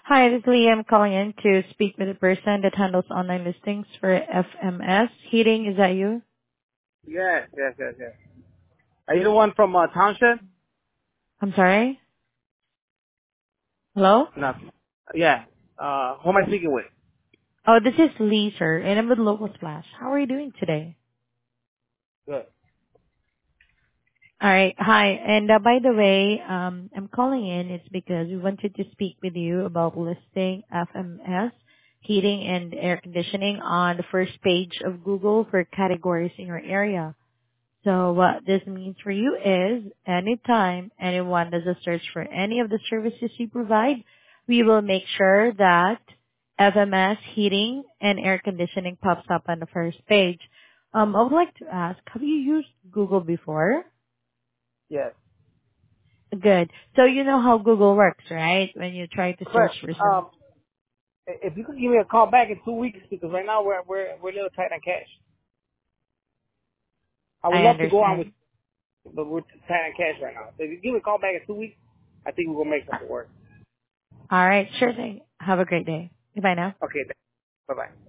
Hi, this is Lee. I'm calling in to speak with the person that handles online listings for FMS Heating. Is that you? Yes. Are you the one from Township? I'm sorry? Hello? No. Yeah. Who am I speaking with? Oh, this is Lee, sir, and I'm with Local Splash. How are you doing today? Good. All right. Hi. And by the way, I'm calling in. It's because we wanted to speak with you about listing FMS Heating and Air Conditioning on the first page of Google for categories in your area. So what this means for you is anytime anyone does a search for any of the services you provide, we will make sure that FMS heating and air conditioning pops up on the first page. I would like to ask, have you used Google before? Yes. Good. So you know how Google works, right? When you try to search Correct. for some, If you could give me a call back in 2 weeks, because right now we're a little tight on cash. I would I love to go on with, understand. but we're tight on cash right now. So if you give me a call back in 2 weeks, I think we're gonna make something work. All right, sure thing. Have a great day. Goodbye now. Okay. Bye bye.